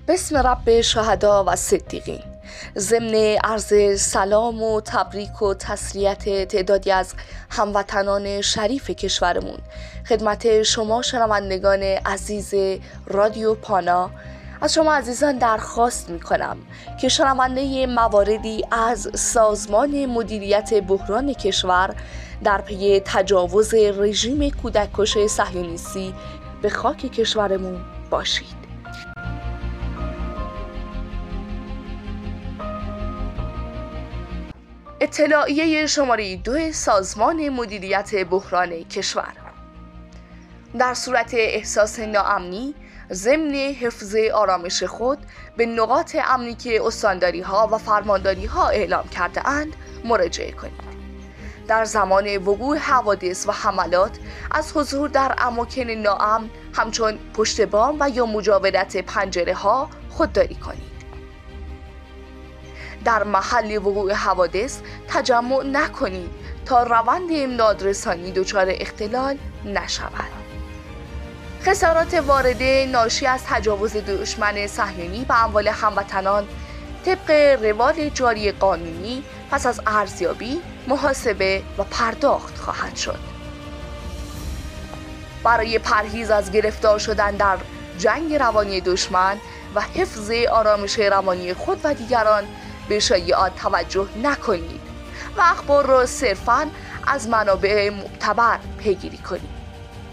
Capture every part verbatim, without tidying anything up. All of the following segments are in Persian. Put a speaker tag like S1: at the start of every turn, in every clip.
S1: بسم رب شهدا و صدیقین. ضمن عرض سلام و تبریک و تسلیت تعدادی از هموطنان شریف کشورمون خدمت شما شنوندگان عزیز رادیو پانا، از شما عزیزان درخواست میکنم که شنونده مواردی از سازمان مدیریت بحران کشور در پی تجاوز رژیم کودککش صهیونیستی به خاک کشورمون باشید. اطلاعیه شماره دو سازمان مدیریت بحران کشور: در صورت احساس ناامنی ضمن حفظ آرامش خود به نقاط امنی که استانداری ها و فرمانداری ها اعلام کرده اند مراجعه کنید. در زمان وقوع حوادث و حملات از حضور در اماکن ناامن همچون پشت بام و یا مجاورت پنجره ها خودداری کنید. در محل وقوع حوادث تجمع نکنید تا روند امداد رسانی دچار اختلال نشود. خسارات وارده ناشی از تجاوز دشمن صهیونی به اموال هموطنان طبق روال جاری قانونی پس از ارزیابی، محاسبه و پرداخت خواهد شد. برای پرهیز از گرفتار شدن در جنگ روانی دشمن و حفظ آرامش روانی خود و دیگران به شایعات توجه نکنید و اخبار را صرفاً از منابع معتبر پیگیری کنید.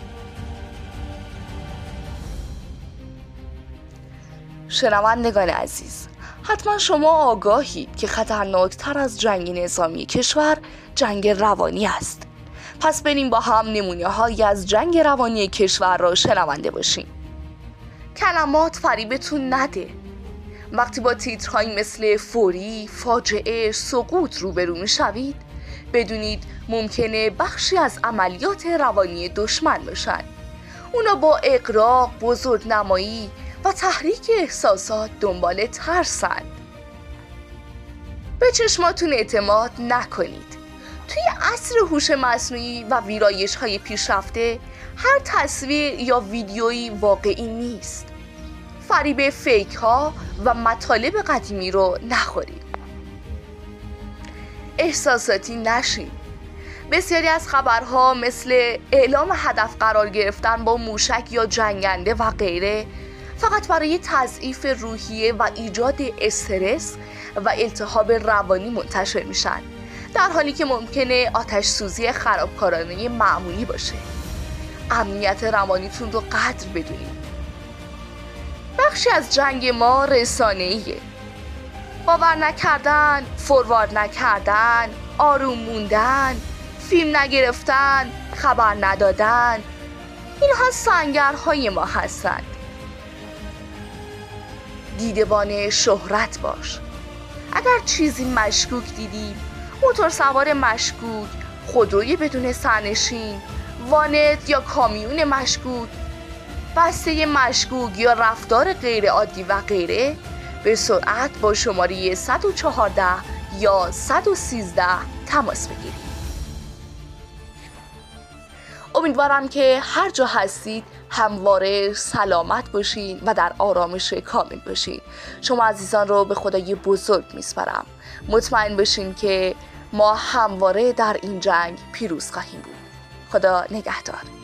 S1: شنوندگان عزیز، حتما شما آگاهید که خطرناکتر از جنگ نظامی کشور جنگ روانی است. پس بریم با هم نمونه هایی از جنگ روانی کشور را شنونده باشیم. کلمات فریبتون نده. وقتی با تیترهایی مثل فوری، فاجعه، سقوط روبرو میشوید، بدونید ممکنه بخشی از عملیات روانی دشمن باشن. اونا با اغراق، بزرگنمایی و تحریک احساسات دنبال ترسند. به چشماتون اعتماد نکنید. توی عصر هوش مصنوعی و ویرایش‌های پیشرفته هر تصویر یا ویدیویی واقعی نیست. فریب فیک ها و مطالب قدیمی رو نخورید. احساساتی نشین. بسیاری از خبرها مثل اعلام هدف قرار گرفتن با موشک یا جنگنده و غیره فقط برای تضعیف روحیه و ایجاد استرس و التهاب روانی منتشر میشن، در حالی که ممکنه آتش سوزی خرابکارانه معمولی باشه. امنیت روانیتون رو قدر بدونید. بخشی از جنگ ما رسانه‌ایه. باور نکردن، فوروارد نکردن، آروم موندن، فیلم نگرفتن، خبر ندادن، اینها سنگرهای ما هستند. دیدبان شهرت باش. اگر چیزی مشکوک دیدی، موتور سوار مشکوک، خودروی بدون سرنشین، وانت یا کامیون مشکوک، بسته مشکوک یا رفتار غیر عادی و غیره، به سرعت با شماره صد و چهارده یا صد و سیزده تماس بگیرید. امیدوارم که هر جا هستید همواره سلامت باشین و در آرامش کامل باشین. شما عزیزان رو به خدای بزرگ میسپارم. مطمئن باشین که ما همواره در این جنگ پیروز خواهیم بود. خدا نگهدار.